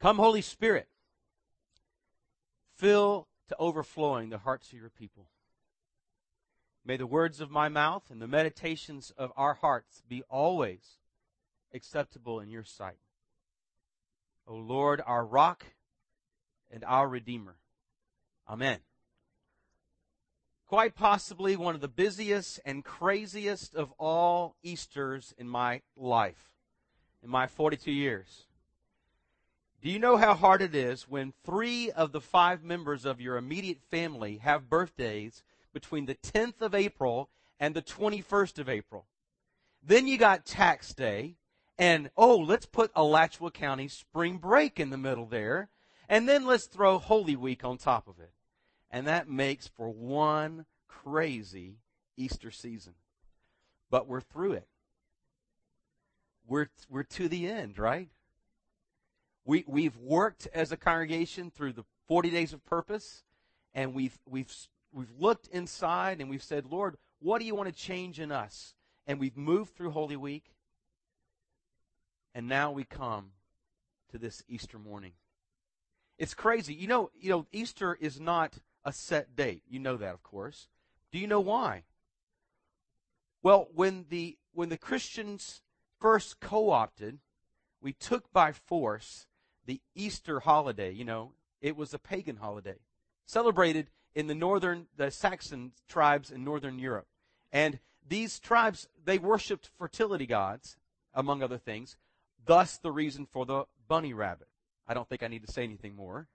Come, Holy Spirit, fill to overflowing the hearts of your people. May the words of my mouth and the meditations of our hearts be always acceptable in your sight. O Lord, our rock and our Redeemer. Amen. Quite possibly one of the busiest and craziest of all Easters in my life, in my 42 years. Do you know how hard it is when 3 of the 5 members of your immediate family have birthdays between the 10th of April and the 21st of April? Then you got tax day, and let's put Alachua County spring break in the middle there, and then let's throw Holy Week on top of it. And that makes for one crazy Easter season. But we're through it. We're to the end, right? We've worked as a congregation through the 40 days of purpose, and we've looked inside and we've said, Lord, what do you want to change in us? And we've moved through Holy Week, and now we come to this Easter morning. It's crazy. You know, Easter is not a set date. You know that, of course. Do you know why? Well, when the Christians first co-opted, we took by force the Easter holiday. You know, it was a pagan holiday, celebrated in the Saxon tribes in northern Europe. And these tribes, they worshipped fertility gods, among other things, thus the reason for the bunny rabbit. I don't think I need to say anything more.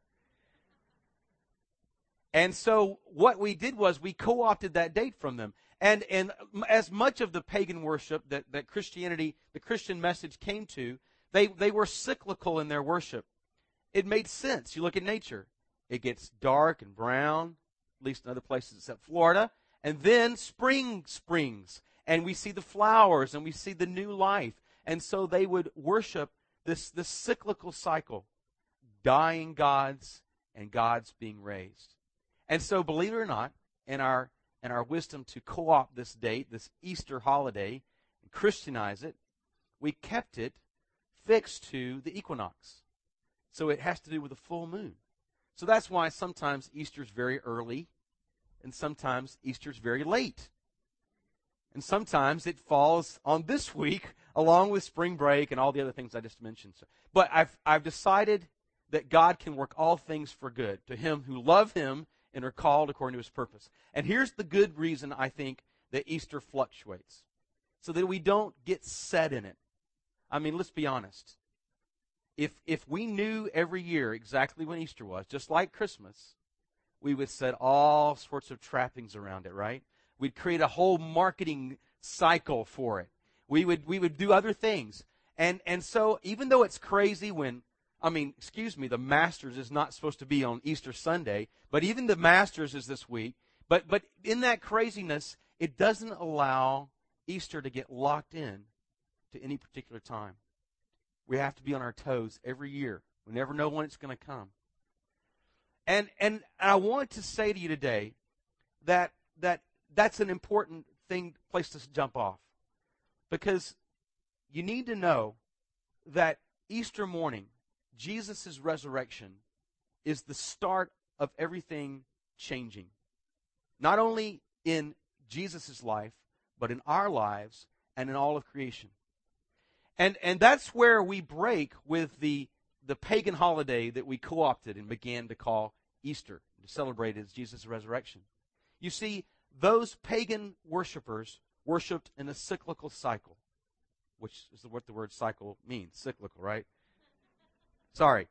And so what we did was we co-opted that date from them. And as much of the pagan worship that Christianity, the Christian message came to, they were cyclical in their worship. It made sense. You look at nature. It gets dark and brown, at least in other places except Florida. And then spring springs. And we see the flowers and we see the new life. And so they would worship this cyclical cycle. Dying gods and gods being raised. And so, believe it or not, in our wisdom to co-opt this date, this Easter holiday, and Christianize it, we kept it fixed to the equinox. So it has to do with the full moon. So that's why sometimes Easter's very early, and sometimes Easter's very late. And sometimes it falls on this week, along with spring break and all the other things I just mentioned. But I've decided that God can work all things for good to him who love him and are called according to his purpose. And here's the good reason I think that Easter fluctuates. So that we don't get set in it. I mean, let's be honest. If we knew every year exactly when Easter was, just like Christmas, we would set all sorts of trappings around it, right? We'd create a whole marketing cycle for it. We would do other things. And so even though it's crazy when the Masters is not supposed to be on Easter Sunday, but even the Masters is this week. But in that craziness, it doesn't allow Easter to get locked in to any particular time. We have to be on our toes every year. We never know when it's going to come. And I want to say to you today that's an important place to jump off. Because you need to know that Easter morning, Jesus' resurrection is the start of everything changing. Not only in Jesus' life, but in our lives and in all of creation. And that's where we break with the pagan holiday that we co-opted and began to call Easter, to celebrate as Jesus' resurrection. You see, those pagan worshipers worshipped in a cyclical cycle, which is what the word cycle means, cyclical, right? Sorry.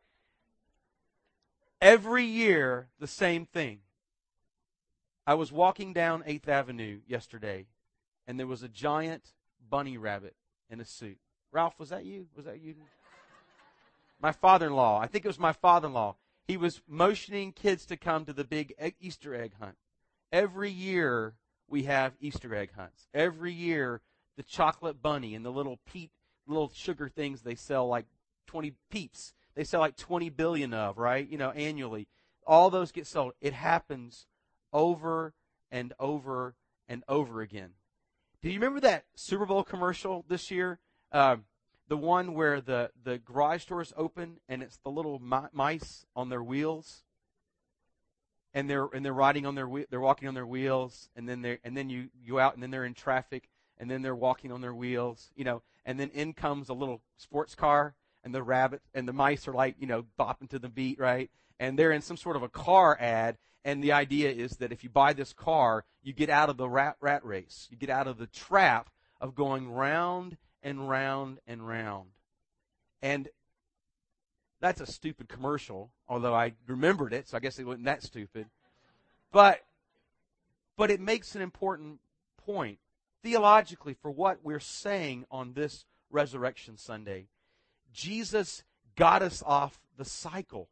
Every year, the same thing. I was walking down 8th Avenue yesterday, and there was a giant bunny rabbit in a suit. Ralph, was that you? Was that you? My father-in-law. I think it was my father-in-law. He was motioning kids to come to the big Easter egg hunt. Every year, we have Easter egg hunts. Every year, the chocolate bunny and the little sugar things they sell, like 20 Peeps. They sell like 20 billion of, right? Annually. All those get sold. It happens over and over and over again. Do you remember that Super Bowl commercial this year? the one where the garage doors open and it's the little mice on their wheels, and they're riding on they're walking on their wheels, and then you go out and then they're in traffic and then they're walking on their wheels, and then in comes a little sports car and the rabbit and the mice are like, bopping to the beat, right? And they're in some sort of a car ad, and the idea is that if you buy this car, you get out of the rat race. You get out of the trap of going round and round and round. And that's a stupid commercial, although I remembered it, so I guess it wasn't that stupid. But it makes an important point theologically for what we're saying on this Resurrection Sunday. Jesus got us off the cycle.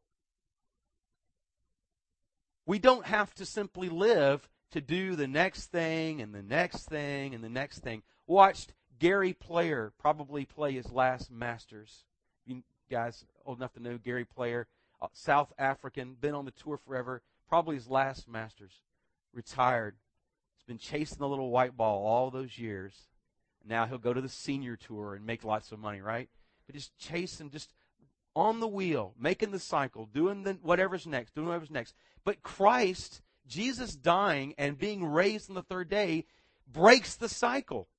We don't have to simply live to do the next thing and the next thing and the next thing. Watched Gary Player probably play his last Masters. You guys old enough to know Gary Player, South African, been on the tour forever, probably his last Masters, retired. He's been chasing the little white ball all those years. Now he'll go to the senior tour and make lots of money, right? But just chasing, just on the wheel, making the cycle, doing whatever's next. But Christ, Jesus dying and being raised on the third day, breaks the cycle.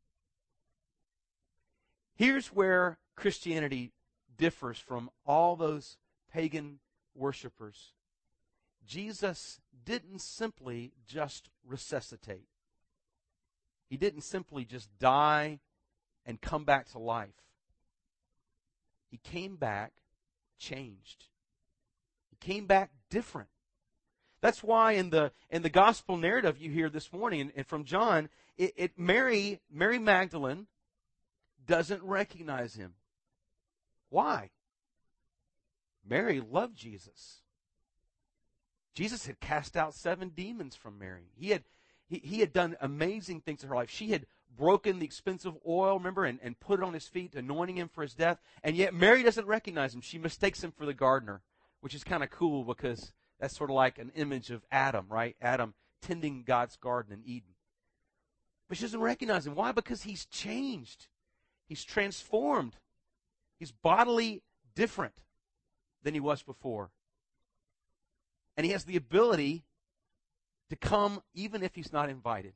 Here's where Christianity differs from all those pagan worshipers. Jesus didn't simply just resuscitate. He didn't simply just die and come back to life. He came back changed. He came back different. That's why in the gospel narrative you hear this morning and from John, Mary Magdalene doesn't recognize him. Why? Mary loved Jesus. Jesus had cast out 7 demons from Mary. He had done amazing things in her life. She had broken the expensive oil, remember, and put it on his feet, anointing him for his death. And yet Mary doesn't recognize him. She mistakes him for the gardener, which is kind of cool because that's sort of like an image of Adam, right? Adam tending God's garden in Eden. But she doesn't recognize him. Why? Because he's changed. He's transformed. He's bodily different than he was before. And he has the ability to come even if he's not invited.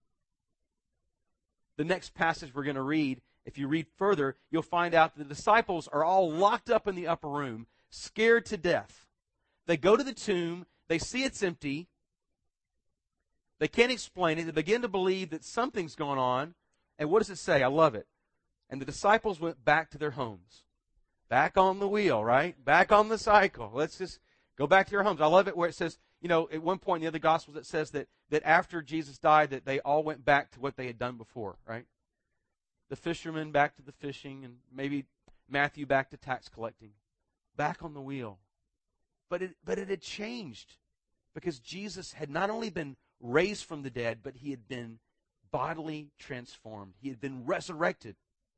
The next passage we're going to read, if you read further, you'll find out that the disciples are all locked up in the upper room, scared to death. They go to the tomb, they see it's empty, they can't explain it, they begin to believe that something's going on, and what does it say? I love it. And the disciples went back to their homes. Back on the wheel, right? Back on the cycle. Let's just go back to your homes. I love it where it says, at one point in the other Gospels it says that after Jesus died that they all went back to what they had done before, right? The fishermen back to the fishing, and maybe Matthew back to tax collecting. Back on the wheel. But it had changed because Jesus had not only been raised from the dead, but he had been bodily transformed. He had been resurrected.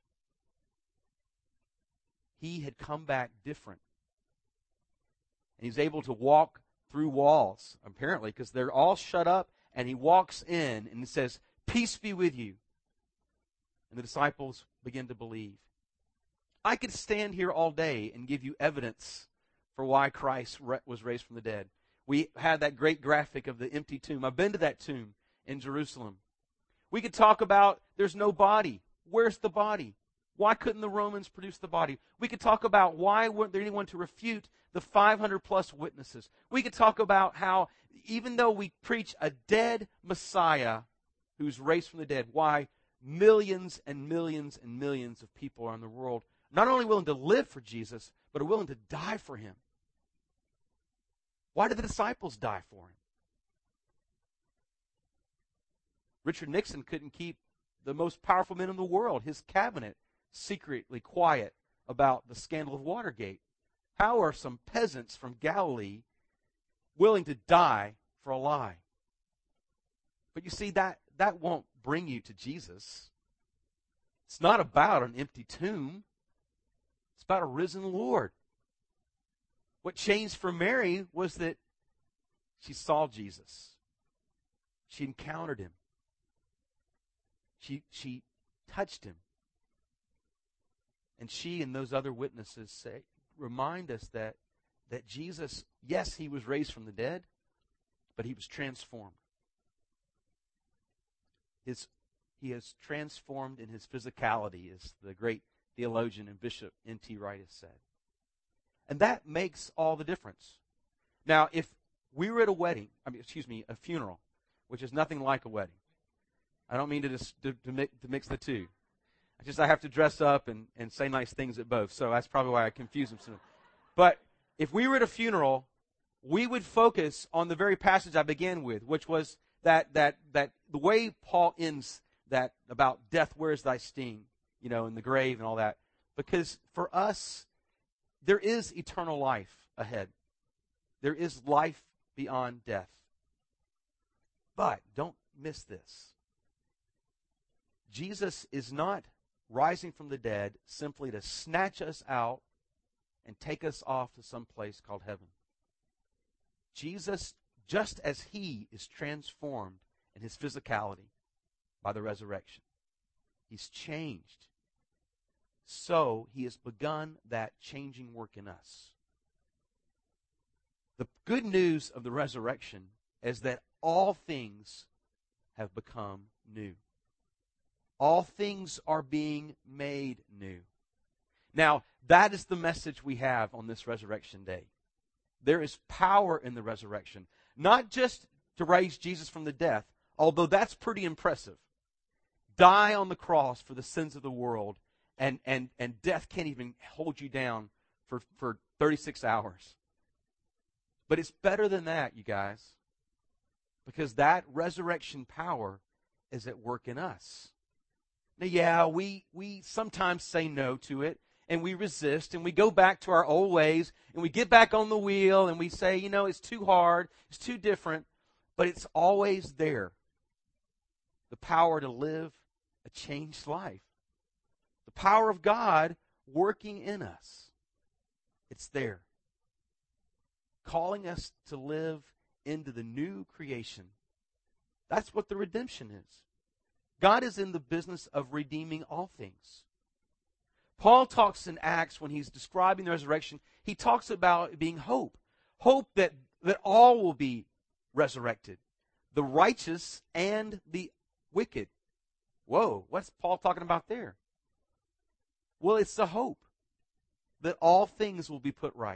He had come back different. And he's able to walk through walls, apparently, because they're all shut up, and he walks in and it says, "Peace be with you." And the disciples begin to believe. I could stand here all day and give you evidence for why Christ was raised from the dead. We had that great graphic of the empty tomb. I've been to that tomb in Jerusalem. We could talk about there's no body. Where's the body? Why couldn't the Romans produce the body? We could talk about why weren't there anyone to refute the 500 plus witnesses. We could talk about how even though we preach a dead Messiah who's raised from the dead, why millions and millions and millions of people around the world not only willing to live for Jesus, but are willing to die for him. Why did the disciples die for him? Richard Nixon couldn't keep the most powerful men in the world, his cabinet, secretly quiet about the scandal of Watergate. How are some peasants from Galilee willing to die for a lie? But you see, that won't bring you to Jesus. It's not about an empty tomb. It's about a risen Lord. What changed for Mary was that she saw Jesus. She encountered him. She touched him. And she and those other witnesses remind us that Jesus, yes, he was raised from the dead, but he was transformed. He is transformed in his physicality, as the great theologian and Bishop N.T. Wright has said. And that makes all the difference. Now, if we were at a funeral, which is nothing like a wedding. I don't mean to mix the two. I have to dress up and say nice things at both, so that's probably why I confuse them. But if we were at a funeral, we would focus on the very passage I began with, which was that the way Paul ends that about death, where's thy sting, in the grave and all that. Because for us, there is eternal life ahead. There is life beyond death. But don't miss this. Jesus is not rising from the dead simply to snatch us out and take us off to some place called heaven. Jesus, just as he is transformed in his physicality by the resurrection, he's changed. So he has begun that changing work in us. The good news of the resurrection is that all things have become new. All things are being made new. Now, that is the message we have on this resurrection day. There is power in the resurrection. Not just to raise Jesus from the death, although that's pretty impressive. Die on the cross for the sins of the world, and death can't even hold you down for 36 hours. But it's better than that, you guys, because that resurrection power is at work in us. Now, yeah, we sometimes say no to it, and we resist, and we go back to our old ways, and we get back on the wheel, and we say, it's too hard, it's too different, but it's always there. The power to live a changed life. The power of God working in us. It's there. Calling us to live into the new creation. That's what the redemption is. God is in the business of redeeming all things. Paul talks in Acts, when he's describing the resurrection, he talks about it being hope. Hope that all will be resurrected. The righteous and the wicked. Whoa, what's Paul talking about there? Well, it's the hope that all things will be put right.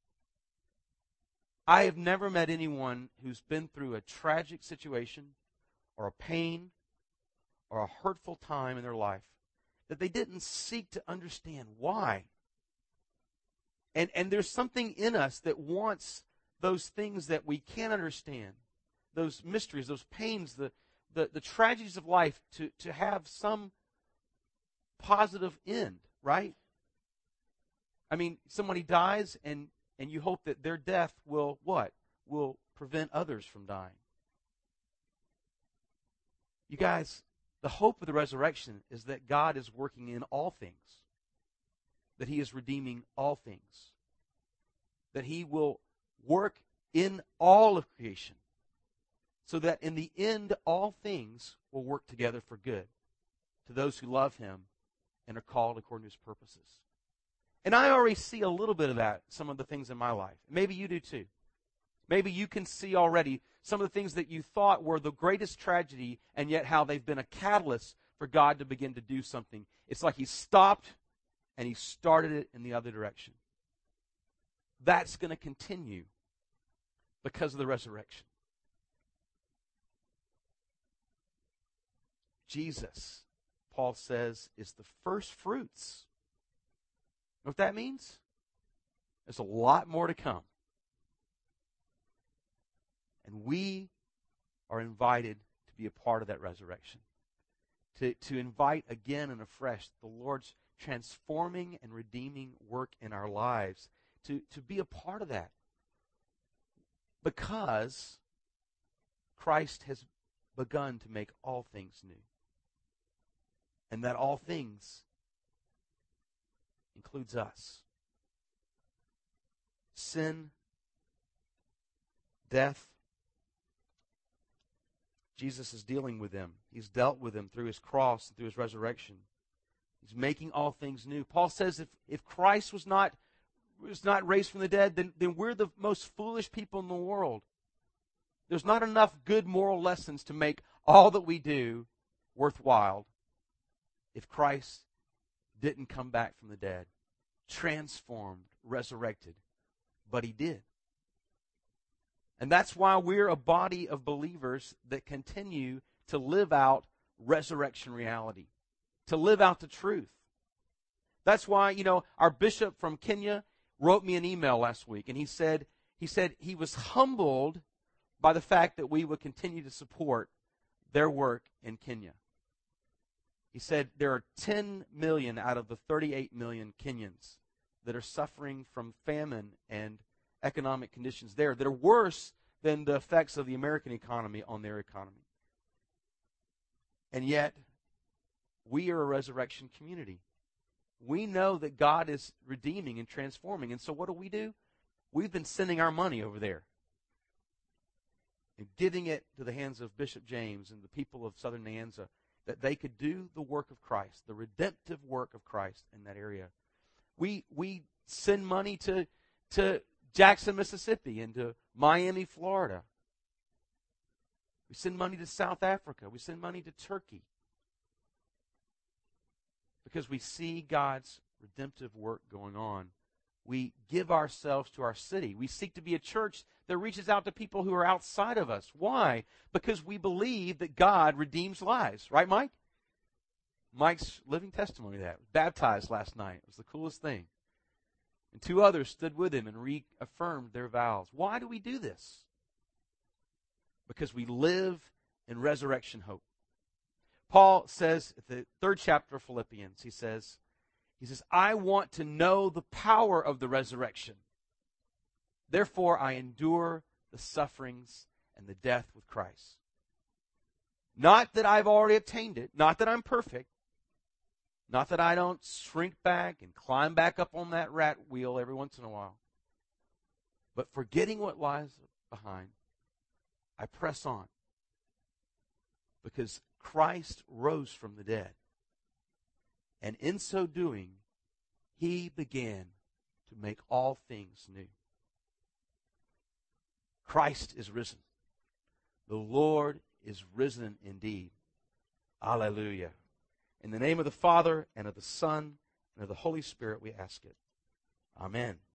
I have never met anyone who's been through a tragic situation or a pain or a hurtful time in their life that they didn't seek to understand why. And there's something in us that wants those things that we can't understand, those mysteries, those pains, the tragedies of life to have some positive end, right? I mean, somebody dies and you hope that their death will what? Will prevent others from dying. You guys, the hope of the resurrection is that God is working in all things, that he is redeeming all things, that he will work in all of creation, so that in the end all things will work together for good to those who love him and are called according to his purposes. And I already see a little bit of that, some of the things in my life. Maybe you do too. Maybe you can see already some of the things that you thought were the greatest tragedy, and yet how they've been a catalyst for God to begin to do something. It's like he stopped and he started it in the other direction. That's going to continue because of the resurrection. Jesus, Paul says, is the first fruits. You know what that means? There's a lot more to come. And we are invited to be a part of that resurrection. To invite again and afresh the Lord's transforming and redeeming work in our lives. To be a part of that. Because Christ has begun to make all things new. And that all things includes us. Sin, death. Jesus is dealing with them. He's dealt with them through his cross and through his resurrection. He's making all things new. Paul says if Christ was not raised from the dead, then we're the most foolish people in the world. There's not enough good moral lessons to make all that we do worthwhile if Christ didn't come back from the dead, transformed, resurrected. But he did. And that's why we're a body of believers that continue to live out resurrection reality, to live out the truth. That's why, our bishop from Kenya wrote me an email last week, and he said he was humbled by the fact that we would continue to support their work in Kenya. He said there are 10 million out of the 38 million Kenyans that are suffering from famine and economic conditions there that are worse than the effects of the American economy on their economy. And yet, we are a resurrection community. We know that God is redeeming and transforming. And so what do? We've been sending our money over there and giving it to the hands of Bishop James and the people of Southern Nyanza, that they could do the work of Christ, the redemptive work of Christ in that area. We send money to Jackson, Mississippi, and to Miami, Florida. We send money to South Africa. We send money to Turkey. Because we see God's redemptive work going on. We give ourselves to our city. We seek to be a church that reaches out to people who are outside of us. Why? Because we believe that God redeems lives. Right, Mike? Mike's living testimony of that. Baptized last night. It was the coolest thing. And 2 others stood with him and reaffirmed their vows. Why do we do this? Because we live in resurrection hope. Paul says at the 3rd chapter of Philippians, he says, I want to know the power of the resurrection. Therefore, I endure the sufferings and the death with Christ. Not that I've already obtained it, not that I'm perfect, not that I don't shrink back and climb back up on that rat wheel every once in a while, but forgetting what lies behind, I press on. Because Christ rose from the dead. And in so doing, he began to make all things new. Christ is risen. The Lord is risen indeed. Alleluia. In the name of the Father, and of the Son, and of the Holy Spirit, we ask it. Amen.